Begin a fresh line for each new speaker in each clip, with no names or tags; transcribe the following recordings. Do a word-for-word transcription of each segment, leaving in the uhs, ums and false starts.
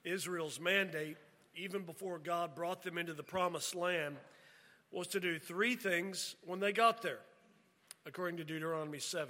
Israel's mandate, even before God brought them into the promised land, was to do three things when they got there, according to Deuteronomy seven.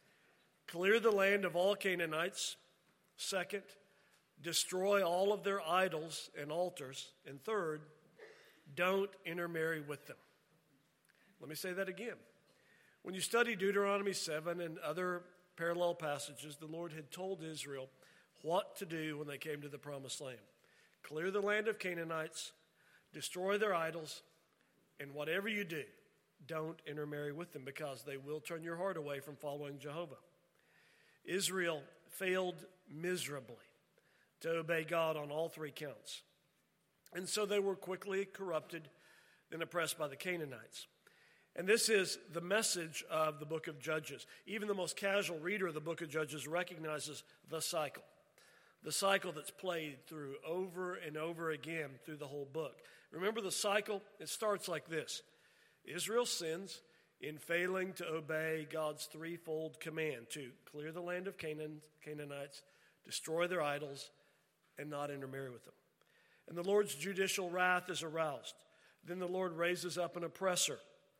Clear the land of all Canaanites. Second, destroy all of their idols and altars. And third, don't intermarry with them. Let me say that again. When you study Deuteronomy seven and other parallel passages, the Lord had told Israel what to do when they came to the promised land. Clear the land of Canaanites, destroy their idols, and whatever you do, don't intermarry with them, because they will turn your heart away from following Jehovah. Israel failed miserably to obey God on all three counts. And so they were quickly corrupted and oppressed by the Canaanites. And this is the message of the book of Judges. Even the most casual reader of the book of Judges recognizes the cycle. The cycle that's played through over and over again through the whole book. Remember the cycle? It starts like this. Israel sins in failing to obey God's threefold command to clear the land of Canaan, Canaanites, destroy their idols, and not intermarry with them. And the Lord's judicial wrath is aroused. Then the Lord raises up an oppressor.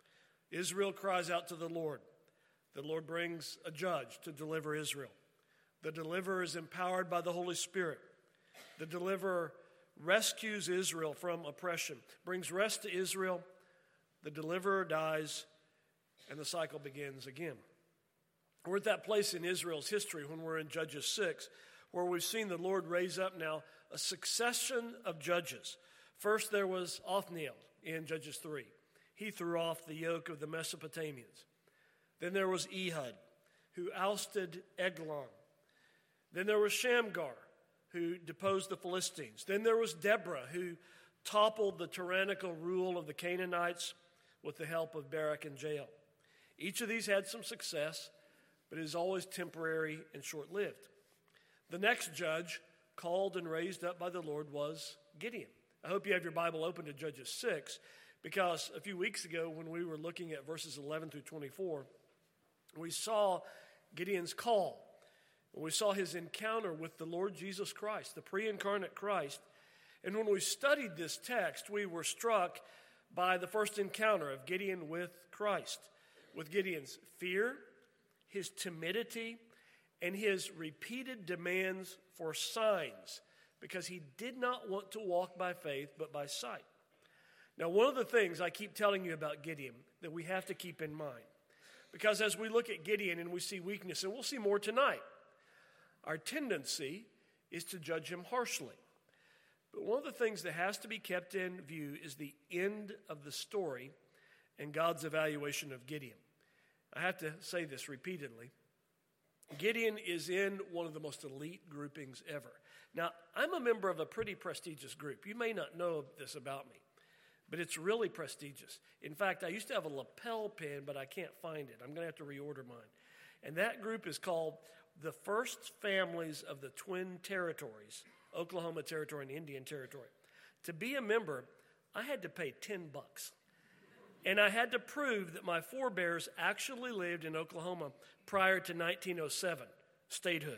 Israel cries out to the Lord. The Lord brings a judge to deliver Israel. The deliverer is empowered by the Holy Spirit. The deliverer rescues Israel from oppression, brings rest to Israel. The deliverer dies, and the cycle begins again. We're at that place in Israel's history when we're in Judges six, where we've seen the Lord raise up now a succession of judges. First, there was Othniel in Judges three. He threw off the yoke of the Mesopotamians. Then there was Ehud, who ousted Eglon. Then there was Shamgar, who deposed the Philistines. Then there was Deborah, who toppled the tyrannical rule of the Canaanites with the help of Barak and Jael. Each of these had some success, but it is always temporary and short-lived. The next judge, called and raised up by the Lord, was Gideon. I hope you have your Bible open to Judges six, because a few weeks ago when we were looking at verses eleven through twenty-four, we saw Gideon's call. We saw his encounter with the Lord Jesus Christ, the pre-incarnate Christ. And when we studied this text, we were struck by the first encounter of Gideon with Christ, with Gideon's fear, his timidity, and his repeated demands for signs, because he did not want to walk by faith but by sight. Now, one of the things I keep telling you about Gideon that we have to keep in mind, because as we look at Gideon and we see weakness, and we'll see more tonight, our tendency is to judge him harshly. But one of the things that has to be kept in view is the end of the story and God's evaluation of Gideon. I have to say this repeatedly. Gideon is in one of the most elite groupings ever. Now, I'm a member of a pretty prestigious group. You may not know this about me, but it's really prestigious. In fact, I used to have a lapel pin, but I can't find it. I'm going to have to reorder mine. And that group is called the First Families of the Twin Territories, Oklahoma Territory and Indian Territory. To be a member, I had to pay ten bucks. And I had to prove that my forebears actually lived in Oklahoma prior to nineteen oh seven, statehood.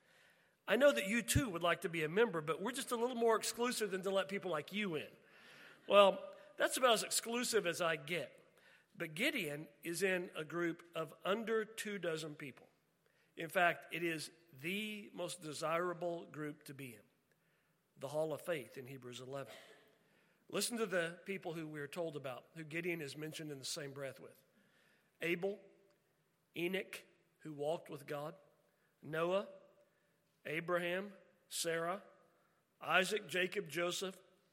I know that you too would like to be a member, but we're just a little more exclusive than to let people like you in. Well, that's about as exclusive as I get. But Gideon is in a group of under two dozen people. In fact, it is the most desirable group to be in, the Hall of Faith in Hebrews eleven. Listen to the people who we are told about, who Gideon is mentioned in the same breath with. Abel, Enoch, who walked with God, Noah, Abraham, Sarah, Isaac, Jacob, Joseph,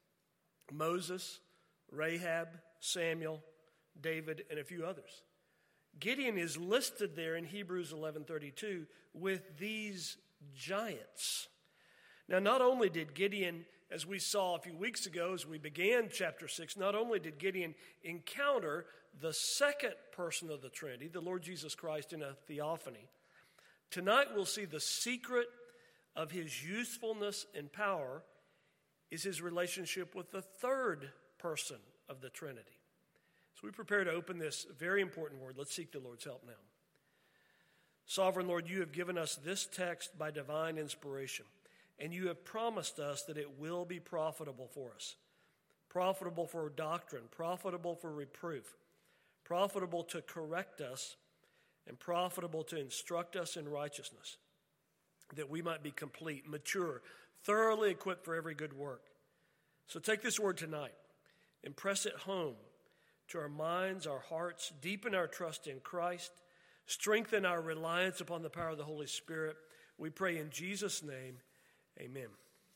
Moses, Rahab, Samuel, David, and a few others. Gideon is listed there in Hebrews eleven thirty-two with these giants. Now, not only did Gideon, as we saw a few weeks ago as we began chapter six, not only did Gideon encounter the second person of the Trinity, the Lord Jesus Christ in a theophany, tonight we'll see the secret of his usefulness and power is his relationship with the third person of the Trinity. So we prepare to open this very important word. Let's seek the Lord's help now. Sovereign Lord, you have given us this text by divine inspiration. and you have promised us that it will be profitable for us, profitable for doctrine, profitable for reproof, profitable to correct us, and profitable to instruct us in righteousness, that we might be complete, mature, thoroughly equipped for every good work. So take this word tonight, impress it home to our minds, our hearts, deepen our trust in Christ, strengthen our reliance upon the power of the Holy Spirit. We pray in Jesus' name, amen.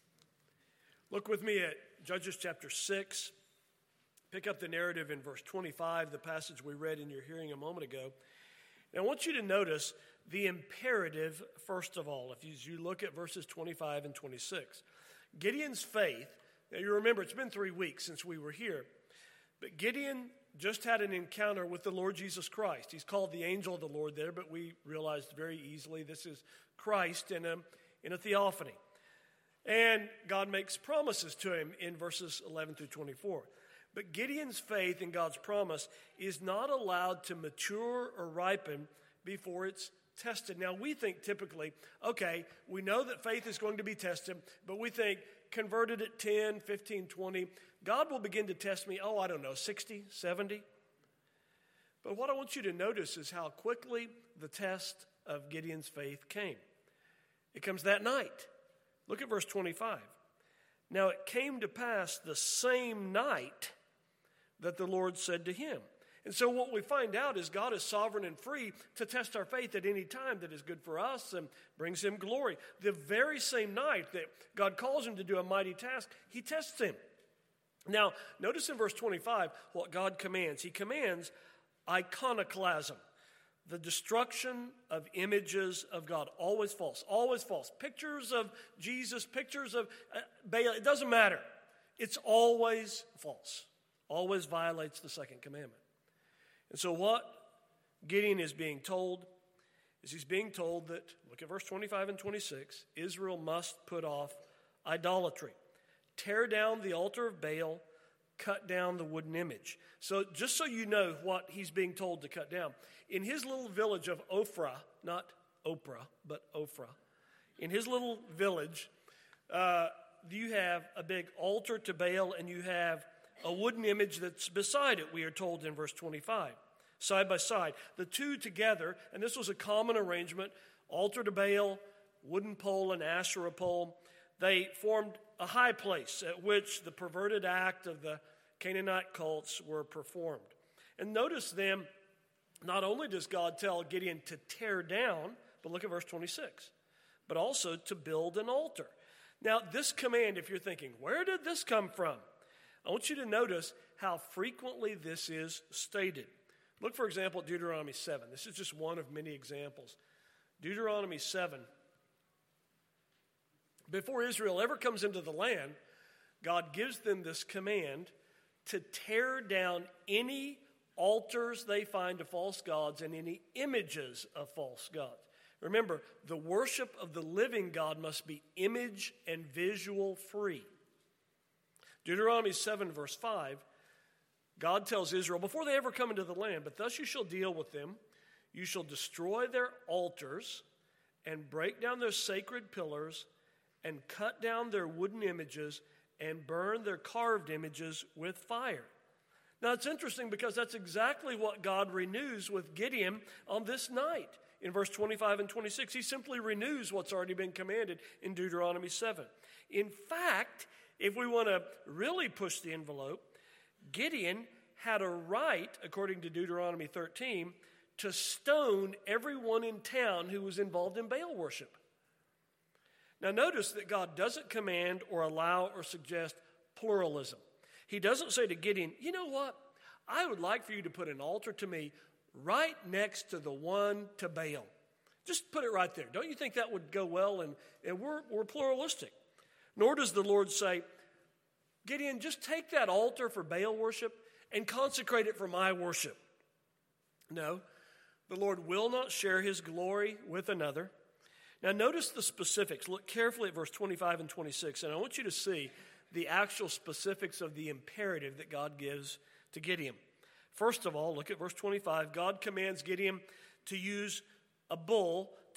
Look with me at Judges chapter six. Pick up the narrative in verse twenty-five, the passage we read in your hearing a moment ago. And I want you to notice the imperative, first of all, if you, as you look at verses twenty-five and twenty-six. Gideon's faith, now you remember it's been three weeks since we were here, but Gideon just had an encounter with the Lord Jesus Christ. He's called the angel of the Lord there, but we realized very easily this is Christ in a, in a theophany. And God makes promises to him in verses eleven through twenty-four. But Gideon's faith in God's promise is not allowed to mature or ripen before it's tested. Now, we think typically, okay, we know that faith is going to be tested, but we think converted at ten, fifteen, twenty, God will begin to test me, oh, I don't know, sixty, seventy. But what I want you to notice is how quickly the test of Gideon's faith came. It comes that night. Look at verse twenty-five. Now it came to pass the same night that the Lord said to him. And so what we find out is God is sovereign and free to test our faith at any time that is good for us and brings him glory. The very same night that God calls him to do a mighty task, he tests him. Now, notice in verse twenty-five what God commands. He commands iconoclasm, the destruction of images of God. Always false, always false. Pictures of Jesus, pictures of uh, Baal, it doesn't matter. It's always false. Always violates the second commandment. And so what Gideon is being told is he's being told that, look at verse twenty-five and twenty-six, Israel must put off idolatry. Tear down the altar of Baal, cut down the wooden image. So just so you know what he's being told to cut down, in his little village of Ophrah, not Oprah, but Ophrah, in his little village, uh, you have a big altar to Baal and you have a wooden image that's beside it, we are told in verse twenty-five, side by side. The two together, and this was a common arrangement, altar to Baal, wooden pole, and Asherah pole. They formed a high place at which the perverted act of the Canaanite cults were performed. And notice then, not only does God tell Gideon to tear down, but look at verse twenty-six, but also to build an altar. Now, this command, if you're thinking, where did this come from? I want you to notice how frequently this is stated. Look, for example, at Deuteronomy seven. This is just one of many examples. Deuteronomy seven. Before Israel ever comes into the land, God gives them this command to tear down any altars they find to false gods and any images of false gods. Remember, the worship of the living God must be image and visual free. Deuteronomy seven, verse five, God tells Israel, before they ever come into the land, but thus you shall deal with them. You shall destroy their altars and break down their sacred pillars and cut down their wooden images and burn their carved images with fire. Now, it's interesting because that's exactly what God renews with Gideon on this night. In verse twenty-five and twenty-six, he simply renews what's already been commanded in Deuteronomy seven. In fact, if we want to really push the envelope, Gideon had a right, according to Deuteronomy thirteen, to stone everyone in town who was involved in Baal worship. Now notice that God doesn't command or allow or suggest pluralism. He doesn't say to Gideon, you know what? I would like for you to put an altar to me right next to the one to Baal. Just put it right there. Don't you think that would go well? And, and we're, we're pluralistic. Nor does the Lord say, Gideon, just take that altar for Baal worship and consecrate it for my worship. No, the Lord will not share his glory with another. Now notice the specifics. Look carefully at verse twenty-five and twenty-six, and I want you to see the actual specifics of the imperative that God gives to Gideon. First of all, look at verse twenty-five. God commands Gideon to use a bull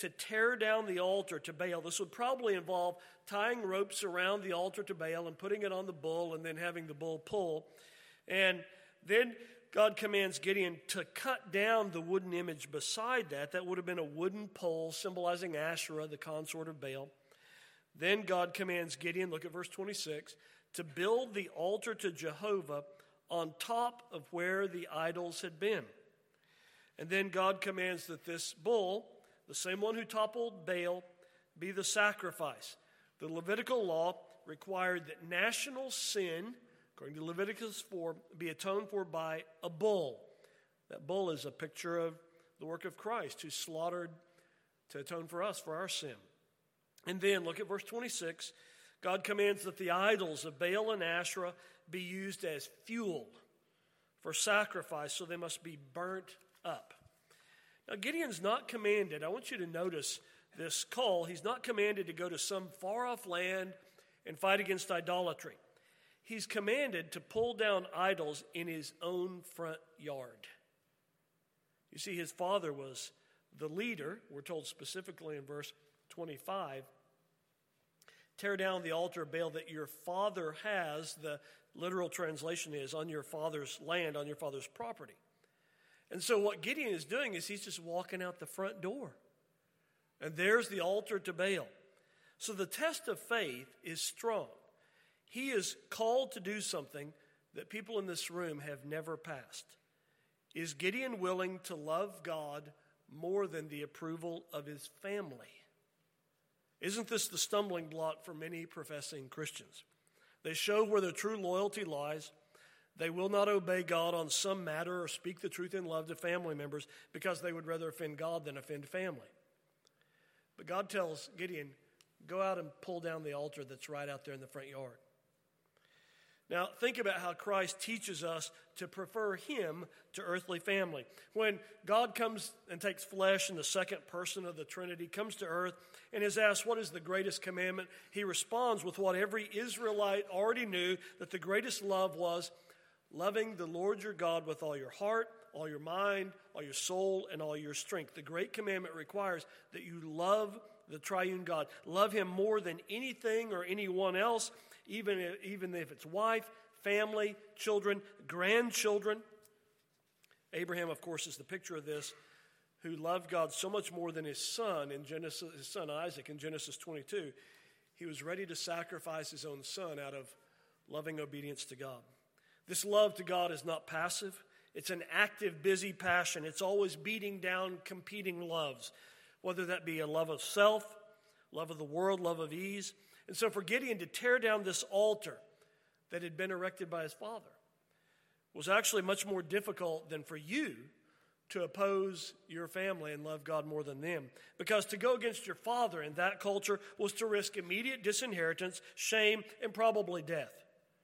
to tear down the altar to Baal. This would probably involve tying ropes around the altar to Baal and putting it on the bull and then having the bull pull. And then God commands Gideon to cut down the wooden image beside that. That would have been a wooden pole symbolizing Asherah, the consort of Baal. Then God commands Gideon, look at verse twenty-six, to build the altar to Jehovah on top of where the idols had been. And then God commands that this bull, the same one who toppled Baal, be the sacrifice. The Levitical law required that national sin, according to Leviticus four, be atoned for by a bull. That bull is a picture of the work of Christ, who slaughtered to atone for us, for our sin. And then, look at verse twenty-six. God commands that the idols of Baal and Asherah be used as fuel for sacrifice, so they must be burnt up. Now, Gideon's not commanded, I want you to notice this call, he's not commanded to go to some far-off land and fight against idolatry. He's commanded to pull down idols in his own front yard. You see, his father was the leader, we're told specifically in verse twenty-five. Tear down the altar of Baal that your father has, the literal translation is, on your father's land, on your father's property. And so what Gideon is doing is he's just walking out the front door. And there's the altar to Baal. So the test of faith is strong. He is called to do something that people in this room have never passed. Is Gideon willing to love God more than the approval of his family? Isn't this the stumbling block for many professing Christians? They show where their true loyalty lies. They will not obey God on some matter or speak the truth in love to family members because they would rather offend God than offend family. But God tells Gideon, go out and pull down the altar that's right out there in the front yard. Now, think about how Christ teaches us to prefer him to earthly family. When God comes and takes flesh in the second person of the Trinity, comes to earth, and is asked, what is the greatest commandment? He responds with what every Israelite already knew, that the greatest love was loving the Lord your God with all your heart, all your mind, all your soul, and all your strength. The great commandment requires that you love the triune God. Love him more than anything or anyone else, even if, even if it's wife, family, children, grandchildren. Abraham, of course, is the picture of this, who loved God so much more than his son in Genesis, his son Isaac in Genesis twenty-two. He was ready to sacrifice his own son out of loving obedience to God. This love to God is not passive. It's an active, busy passion. It's always beating down competing loves, whether that be a love of self, love of the world, love of ease. And so for Gideon to tear down this altar that had been erected by his father was actually much more difficult than for you to oppose your family and love God more than them. Because to go against your father in that culture was to risk immediate disinheritance, shame, and probably death.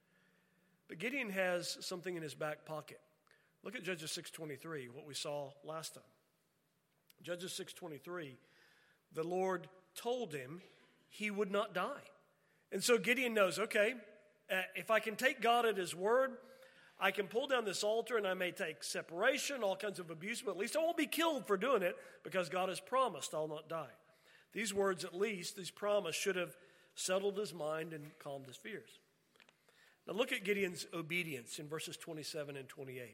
But Gideon has something in his back pocket. Look at Judges six twenty-three, what we saw last time. Judges six twenty-three, the Lord told him he would not die. And so Gideon knows, okay, uh, if I can take God at his word, I can pull down this altar and I may take separation, all kinds of abuse, but at least I won't be killed for doing it because God has promised I'll not die. These words, at least, these promise should have settled his mind and calmed his fears. Now look at Gideon's obedience in verses twenty-seven and twenty-eight.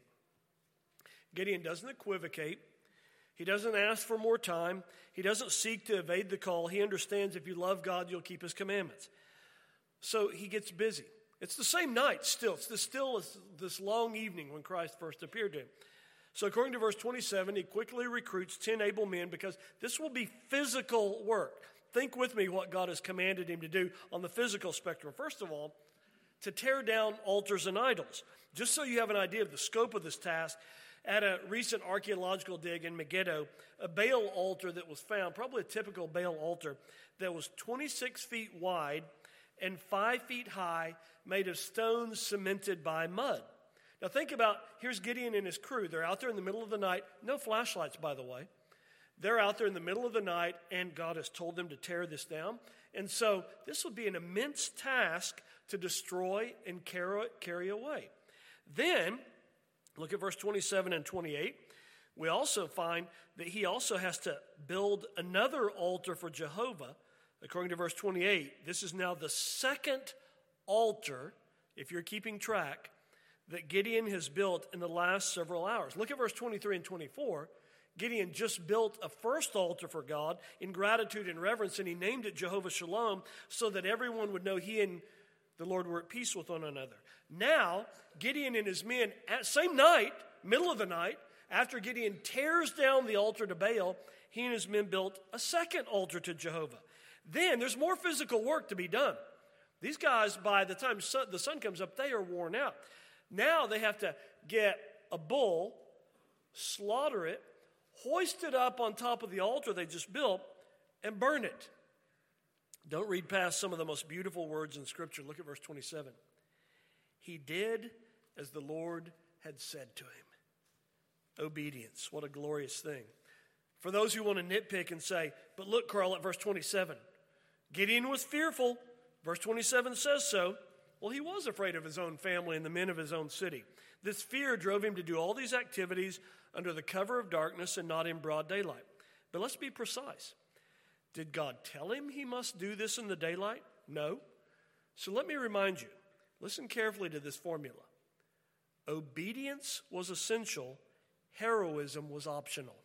Gideon doesn't equivocate. He doesn't ask for more time. He doesn't seek to evade the call. He understands if you love God, you'll keep his commandments. So he gets busy. It's the same night still. It's the, still this long evening when Christ first appeared to him. So according to verse twenty-seven, he quickly recruits ten able men because this will be physical work. Think with me what God has commanded him to do on the physical spectrum. First of all, to tear down altars and idols. Just so you have an idea of the scope of this task, at a recent archaeological dig in Megiddo, a Baal altar that was found, probably a typical Baal altar, that was twenty-six feet wide and five feet high, made of stones cemented by mud. Now think about, here's Gideon and his crew. They're out there in the middle of the night. No flashlights, by the way. They're out there in the middle of the night, and God has told them to tear this down. And so this would be an immense task to destroy and carry away. Then, look at verse twenty-seven and twenty-eight. We also find that he also has to build another altar for Jehovah. According to verse twenty-eight, this is now the second altar, if you're keeping track, that Gideon has built in the last several hours. Look at verse twenty-three and twenty-four. Gideon just built a first altar for God in gratitude and reverence, and he named it Jehovah Shalom so that everyone would know he and the Lord were at peace with one another. Now, Gideon and his men, at same night, middle of the night, after Gideon tears down the altar to Baal, he and his men built a second altar to Jehovah. Then there's more physical work to be done. These guys, by the time sun, the sun comes up, they are worn out. Now they have to get a bull, slaughter it, hoist it up on top of the altar they just built, and burn it. Don't read past some of the most beautiful words in Scripture. Look at verse twenty-seven. He did as the Lord had said to him. Obedience, what a glorious thing. For those who want to nitpick and say, but look, Carl, at verse twenty-seven. Gideon was fearful. Verse twenty-seven says so. Well, he was afraid of his own family and the men of his own city. This fear drove him to do all these activities under the cover of darkness and not in broad daylight. But let's be precise. Did God tell him he must do this in the daylight? No. So let me remind you, listen carefully to this formula. Obedience was essential, heroism was optional.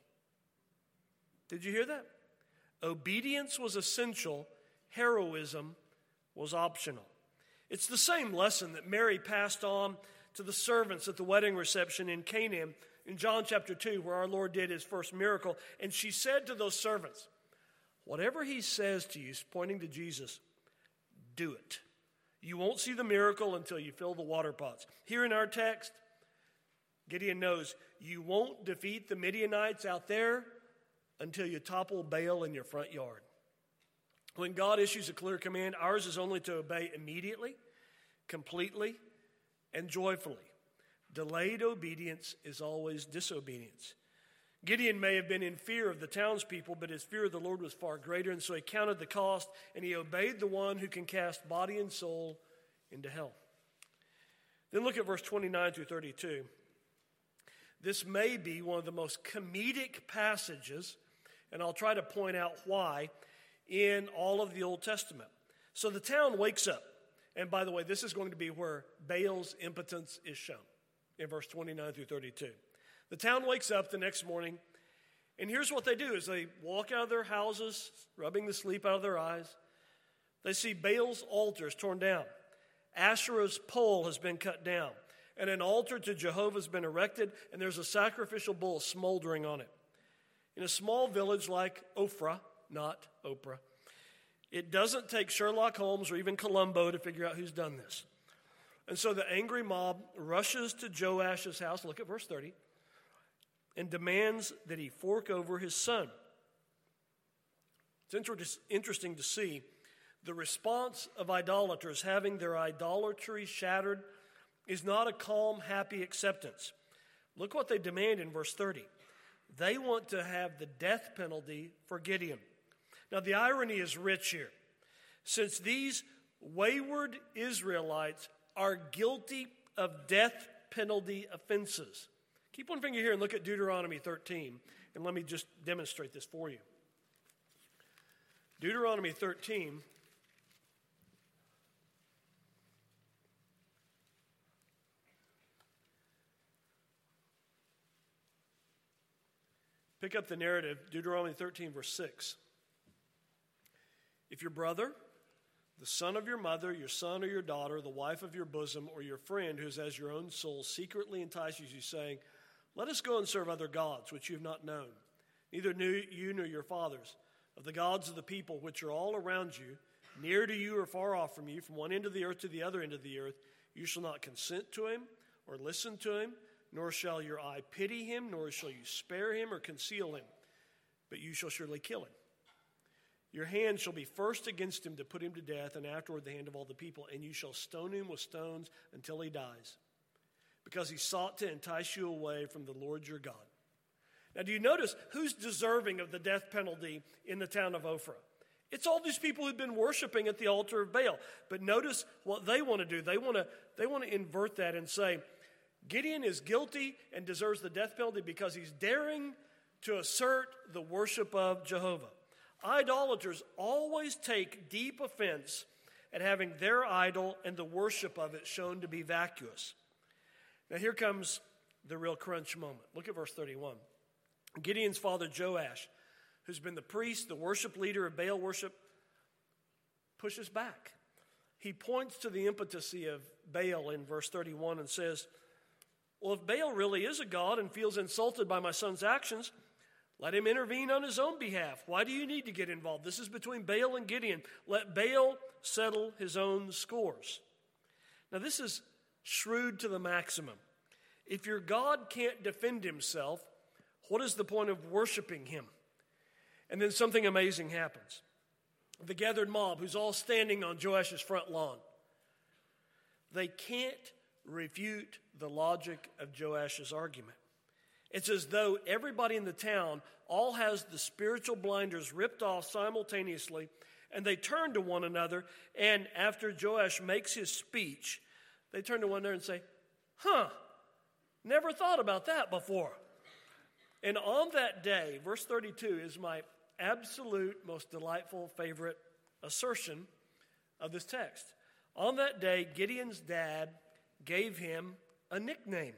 Did you hear that? Obedience was essential, heroism was optional. It's the same lesson that Mary passed on to the servants at the wedding reception in Canaan in John chapter two, where our Lord did his first miracle. And she said to those servants, whatever he says to you, pointing to Jesus, do it. You won't see the miracle until you fill the water pots. Here in our text, Gideon knows you won't defeat the Midianites out there until you topple Baal in your front yard. When God issues a clear command, ours is only to obey immediately, completely, and joyfully. Delayed obedience is always disobedience. Gideon may have been in fear of the townspeople, but his fear of the Lord was far greater, and so he counted the cost, and he obeyed the one who can cast body and soul into hell. Then look at verse twenty-nine through thirty-two. This may be one of the most comedic passages, and I'll try to point out why, in all of the Old Testament. So the town wakes up, and by the way, this is going to be where Baal's impotence is shown, in verse twenty-nine through thirty-two. The town wakes up the next morning, and here's what they do, is they walk out of their houses, rubbing the sleep out of their eyes. They see Baal's altars torn down. Asherah's pole has been cut down, and an altar to Jehovah has been erected, and there's a sacrificial bull smoldering on it. In a small village like Ophrah, not Oprah, it doesn't take Sherlock Holmes or even Columbo to figure out who's done this. And so the angry mob rushes to Joash's house, look at verse thirty, and demands that he fork over his son. It's inter- interesting to see the response of idolaters having their idolatry shattered is not a calm, happy acceptance. Look what they demand in verse thirty. They want to have the death penalty for Gideon. Now, the irony is rich here. Since these wayward Israelites are guilty of death penalty offenses. Keep one finger here and look at Deuteronomy thirteen, and let me just demonstrate this for you. Deuteronomy thirteen. Pick up the narrative, Deuteronomy thirteen, verse six. If your brother, the son of your mother, your son or your daughter, the wife of your bosom, or your friend who is as your own soul secretly entices you, saying, let us go and serve other gods, which you have not known, neither knew you nor your fathers, of the gods of the people which are all around you, near to you or far off from you, from one end of the earth to the other end of the earth, you shall not consent to him or listen to him, nor shall your eye pity him, nor shall you spare him or conceal him, but you shall surely kill him. Your hand shall be first against him to put him to death, and afterward the hand of all the people, and you shall stone him with stones until he dies, because he sought to entice you away from the Lord your God. Now, do you notice who's deserving of the death penalty in the town of Ophrah? It's all these people who've been worshiping at the altar of Baal. But notice what they want to do. They want to, they want to invert that and say, Gideon is guilty and deserves the death penalty because he's daring to assert the worship of Jehovah. Idolaters always take deep offense at having their idol and the worship of it shown to be vacuous. Now here comes the real crunch moment. Look at verse thirty-one. Gideon's father Joash, who's been the priest, the worship leader of Baal worship, pushes back. He points to the impotency of Baal in verse thirty-one and says, well, if Baal really is a god and feels insulted by my son's actions, let him intervene on his own behalf. Why do you need to get involved? This is between Baal and Gideon. Let Baal settle his own scores. Now, this is shrewd to the maximum. If your God can't defend himself, what is the point of worshiping him? And then something amazing happens. The gathered mob, who's all standing on Joash's front lawn, they can't refute the logic of Joash's argument. It's as though everybody in the town all has the spiritual blinders ripped off simultaneously, and they turn to one another, and after Joash makes his speech, they turn to one another and say, huh, never thought about that before. And on that day, verse thirty-two is my absolute most delightful favorite assertion of this text. On that day, Gideon's dad gave him a nickname,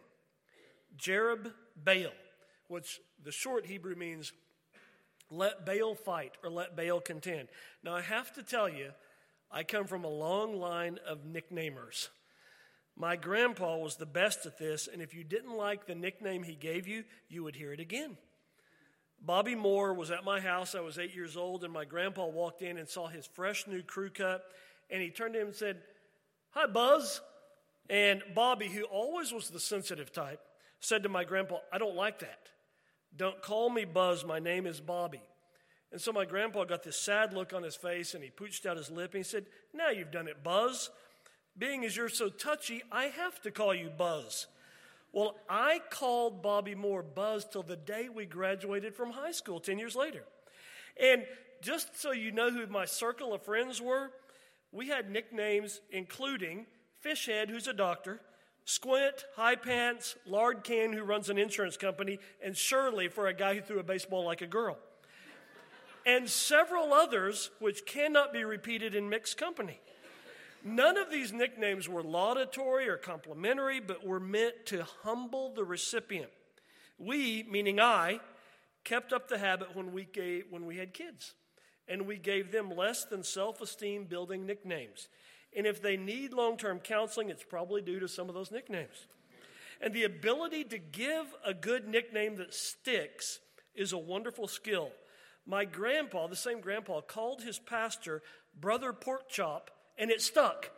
Jerub-Baal, which the short Hebrew means let Baal fight or let Baal contend. Now, I have to tell you, I come from a long line of nicknamers. My grandpa was the best at this, and if you didn't like the nickname he gave you, you would hear it again. Bobby Moore was at my house. I was eight years old, and my grandpa walked in and saw his fresh new crew cut, and he turned to him and said, "Hi, Buzz." And Bobby, who always was the sensitive type, said to my grandpa, "I don't like that. Don't call me Buzz. My name is Bobby." And so my grandpa got this sad look on his face, and he pooched out his lip, and he said, "Now you've done it, Buzz. Being as you're so touchy, I have to call you Buzz." Well, I called Bobby Moore Buzz till the day we graduated from high school ten years later. And just so you know who my circle of friends were, we had nicknames including Fishhead, who's a doctor, Squint, High Pants, Lard Can, who runs an insurance company, and Shirley for a guy who threw a baseball like a girl. And several others which cannot be repeated in mixed company. None of these nicknames were laudatory or complimentary, but were meant to humble the recipient. We, meaning I, kept up the habit when we gave, when we had kids, and we gave them less than self-esteem building nicknames. And if they need long-term counseling, it's probably due to some of those nicknames. And the ability to give a good nickname that sticks is a wonderful skill. My grandpa, the same grandpa, called his pastor Brother Porkchop, and it stuck.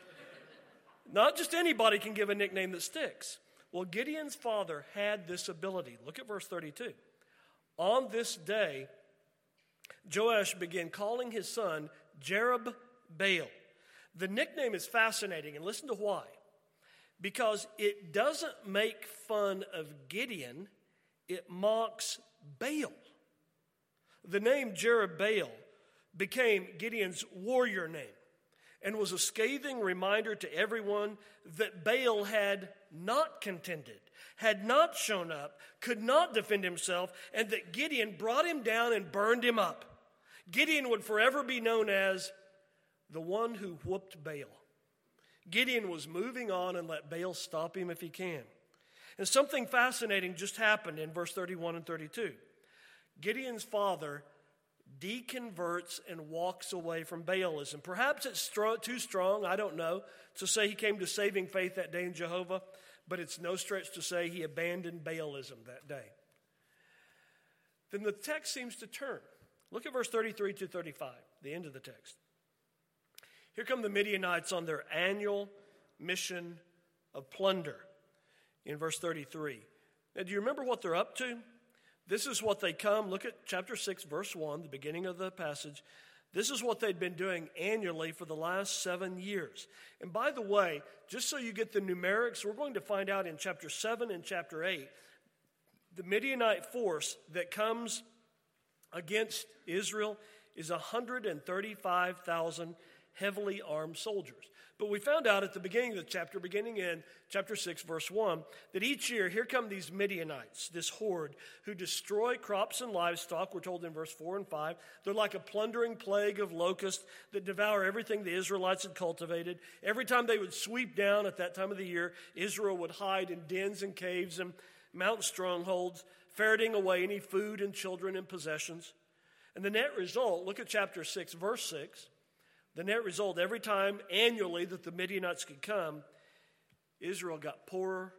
Not just anybody can give a nickname that sticks. Well, Gideon's father had this ability. Look at verse thirty-two. On this day, Joash began calling his son Jerub-Baal. The nickname is fascinating, and listen to why. Because it doesn't make fun of Gideon, it mocks Baal. The name Jerub-Baal became Gideon's warrior name and was a scathing reminder to everyone that Baal had not contended, had not shown up, could not defend himself, and that Gideon brought him down and burned him up. Gideon would forever be known as the one who whooped Baal. Gideon was moving on and let Baal stop him if he can. And something fascinating just happened in verse thirty-one and thirty-two. Gideon's father deconverts and walks away from Baalism. Perhaps it's strong, too strong, I don't know, to say he came to saving faith that day in Jehovah, but it's no stretch to say he abandoned Baalism that day. Then the text seems to turn. Look at verse thirty-three to thirty-five, the end of the text. Here come the Midianites on their annual mission of plunder in verse thirty-three. Now, do you remember what they're up to? This is what they come. Look at chapter six, verse one, the beginning of the passage. This is what they'd been doing annually for the last seven years. And by the way, just so you get the numerics, we're going to find out in chapter seven and chapter eight, the Midianite force that comes against Israel is one hundred thirty-five thousand heavily armed soldiers. But we found out at the beginning of the chapter, beginning in chapter six, verse one, that each year here come these Midianites, this horde, who destroy crops and livestock, we're told in verse four and five. They're like a plundering plague of locusts that devour everything the Israelites had cultivated. Every time they would sweep down at that time of the year, Israel would hide in dens and caves and mountain strongholds, ferreting away any food and children and possessions. And the net result, look at chapter six, verse six. The net result, every time annually that the Midianites could come, Israel got poorer,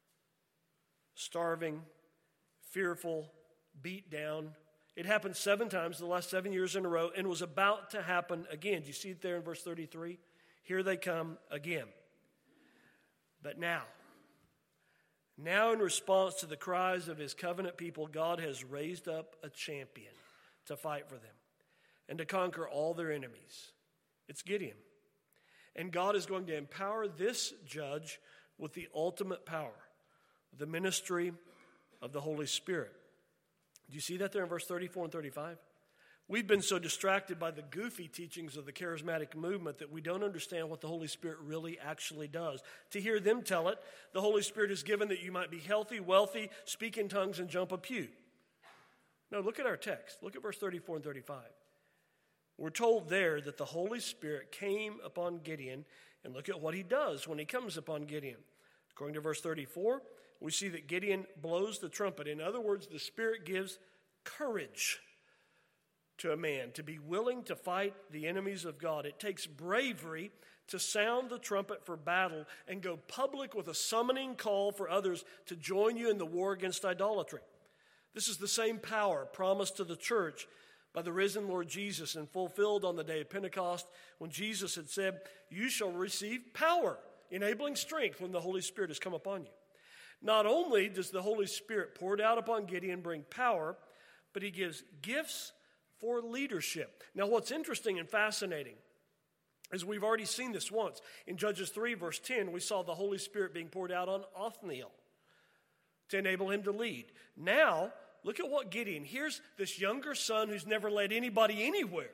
starving, fearful, beat down. It happened seven times the last seven years in a row and was about to happen again. Do you see it there in verse thirty-three? Here they come again. But now, now in response to the cries of his covenant people, God has raised up a champion to fight for them and to conquer all their enemies. It's Gideon. And God is going to empower this judge with the ultimate power, the ministry of the Holy Spirit. Do you see that there in verse thirty-four and thirty-five? We've been so distracted by the goofy teachings of the charismatic movement that we don't understand what the Holy Spirit really actually does. To hear them tell it, the Holy Spirit is given that you might be healthy, wealthy, speak in tongues, and jump a pew. No, look at our text. Look at verse thirty-four and thirty-five. We're told there that the Holy Spirit came upon Gideon, and look at what he does when he comes upon Gideon. According to verse thirty-four, we see that Gideon blows the trumpet. In other words, the Spirit gives courage to a man to be willing to fight the enemies of God. It takes bravery to sound the trumpet for battle and go public with a summoning call for others to join you in the war against idolatry. This is the same power promised to the church by the risen Lord Jesus and fulfilled on the day of Pentecost when Jesus had said, "You shall receive power, enabling strength when the Holy Spirit has come upon you." Not only does the Holy Spirit poured out upon Gideon bring power, but he gives gifts for leadership. Now, what's interesting and fascinating is we've already seen this once. In Judges three, verse ten, we saw the Holy Spirit being poured out on Othniel to enable him to lead. Now, look at what Gideon, here's this younger son who's never led anybody anywhere.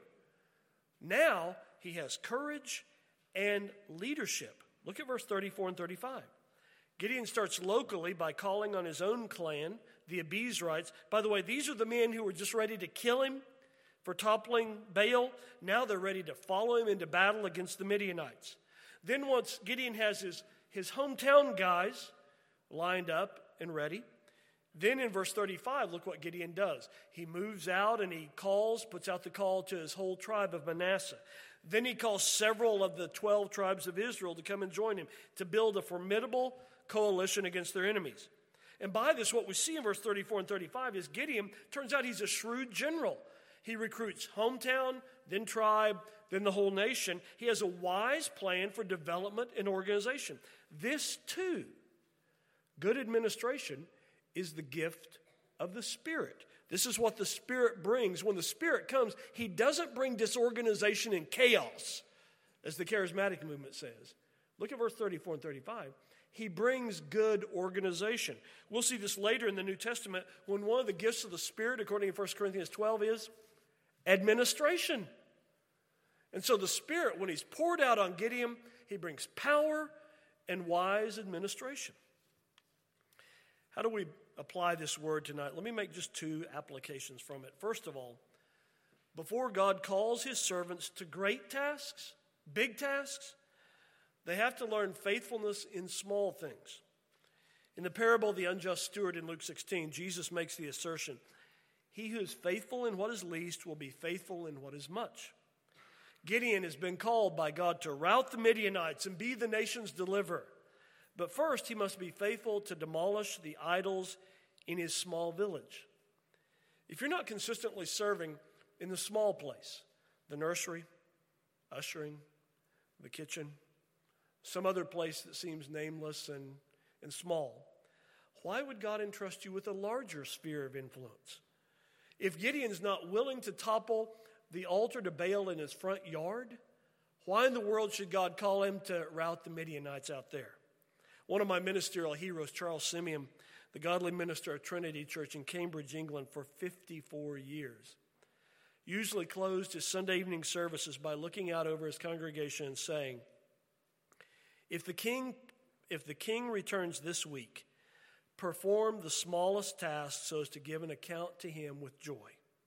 Now, he has courage and leadership. Look at verse thirty-four and thirty-five. Gideon starts locally by calling on his own clan, the Abiezrites. By the way, these are the men who were just ready to kill him for toppling Baal. Now they're ready to follow him into battle against the Midianites. Then once Gideon has his, his hometown guys lined up and ready, then in verse thirty-five, look what Gideon does. He moves out and he calls, puts out the call to his whole tribe of Manasseh. Then he calls several of the twelve tribes of Israel to come and join him to build a formidable coalition against their enemies. And by this, what we see in verse thirty-four and thirty-five is Gideon, turns out he's a shrewd general. He recruits hometown, then tribe, then the whole nation. He has a wise plan for development and organization. This, too, good administration, is the gift of the Spirit. This is what the Spirit brings. When the Spirit comes, he doesn't bring disorganization and chaos, as the charismatic movement says. Look at verse thirty-four and thirty-five. He brings good organization. We'll see this later in the New Testament when one of the gifts of the Spirit, according to First Corinthians twelve, is administration. And so the Spirit, when he's poured out on Gideon, he brings power and wise administration. How do we apply this word tonight? Let me make just two applications from it. First of all, before God calls his servants to great tasks, big tasks, they have to learn faithfulness in small things. In the parable of the unjust steward in Luke sixteen, Jesus makes the assertion, "He who is faithful in what is least will be faithful in what is much." Gideon has been called by God to rout the Midianites and be the nation's deliverer. But first, he must be faithful to demolish the idols in his small village. If you're not consistently serving in the small place, the nursery, ushering, the kitchen, some other place that seems nameless and, and small, why would God entrust you with a larger sphere of influence? If Gideon's not willing to topple the altar to Baal in his front yard, why in the world should God call him to rout the Midianites out there? One of my ministerial heroes, Charles Simeon, the godly minister of Trinity Church in Cambridge, England, for fifty-four years, usually closed his Sunday evening services by looking out over his congregation and saying, if the king, if the king returns this week, perform the smallest task so as to give an account to him with joy.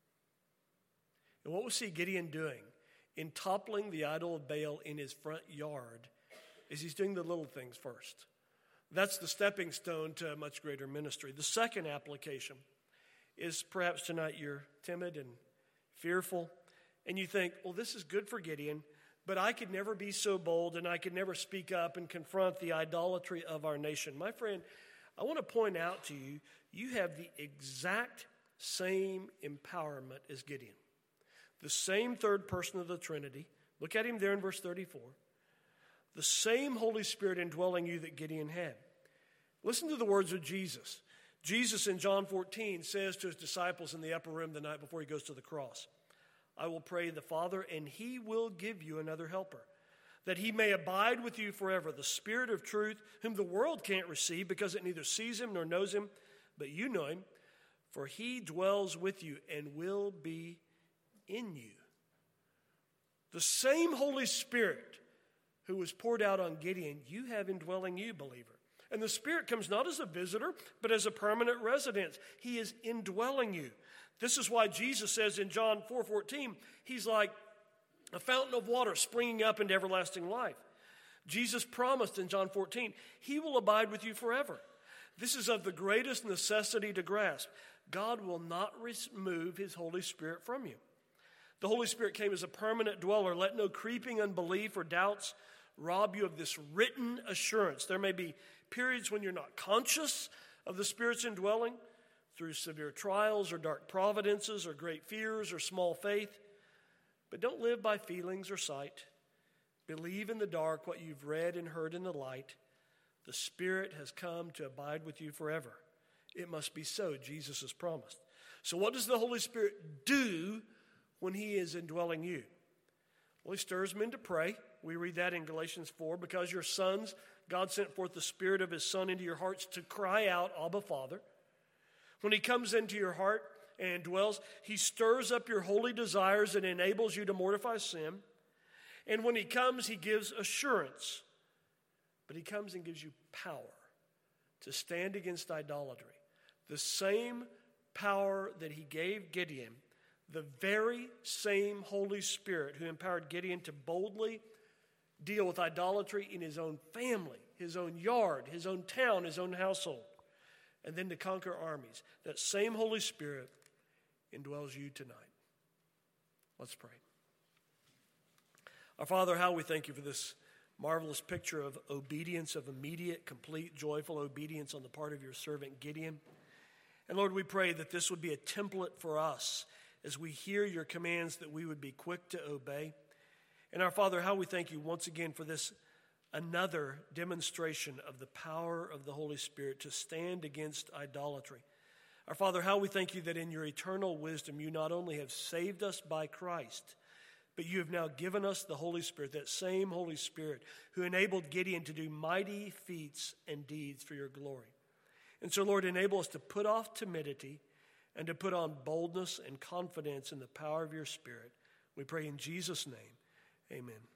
And what was he Gideon doing? In toppling the idol of Baal in his front yard, is he's doing the little things first. That's the stepping stone to a much greater ministry. The second application is perhaps tonight you're timid and fearful, and you think, well, this is good for Gideon, but I could never be so bold and I could never speak up and confront the idolatry of our nation. My friend, I want to point out to you, you have the exact same empowerment as Gideon. The same third person of the Trinity. Look at him there in verse thirty-four. The same Holy Spirit indwelling you that Gideon had. Listen to the words of Jesus. Jesus in John fourteen says to his disciples in the upper room the night before he goes to the cross, I will pray the Father, and he will give you another helper, that he may abide with you forever, the Spirit of truth, whom the world can't receive because it neither sees him nor knows him, but you know him, for he dwells with you and will be in you. The same Holy Spirit who was poured out on Gideon, you have indwelling you, believer. And the Spirit comes not as a visitor, but as a permanent residence. He is indwelling you. This is why Jesus says in John four fourteen, he's like a fountain of water springing up into everlasting life. Jesus promised in John fourteen, he will abide with you forever. This is of the greatest necessity to grasp. God will not remove his Holy Spirit from you. The Holy Spirit came as a permanent dweller. Let no creeping unbelief or doubts rob you of this written assurance. There may be periods when you're not conscious of the Spirit's indwelling through severe trials or dark providences or great fears or small faith. But don't live by feelings or sight. Believe in the dark what you've read and heard in the light. The Spirit has come to abide with you forever. It must be so, Jesus has promised. So what does the Holy Spirit do when he is indwelling you? Well, he stirs men to pray. We read that in Galatians four. Because your sons, God sent forth the Spirit of his Son into your hearts to cry out, Abba, Father. When he comes into your heart and dwells, he stirs up your holy desires and enables you to mortify sin. And when he comes, he gives assurance. But he comes and gives you power to stand against idolatry. The same power that he gave Gideon, the very same Holy Spirit who empowered Gideon to boldly deal with idolatry in his own family, his own yard, his own town, his own household, and then to conquer armies. That same Holy Spirit indwells you tonight. Let's pray. Our Father, how we thank you for this marvelous picture of obedience, of immediate, complete, joyful obedience on the part of your servant Gideon. And Lord, we pray that this would be a template for us as we hear your commands, that we would be quick to obey. And our Father, how we thank you once again for this another demonstration of the power of the Holy Spirit to stand against idolatry. Our Father, how we thank you that in your eternal wisdom you not only have saved us by Christ, but you have now given us the Holy Spirit, that same Holy Spirit who enabled Gideon to do mighty feats and deeds for your glory. And so, Lord, enable us to put off timidity and to put on boldness and confidence in the power of your Spirit. We pray in Jesus' name, amen.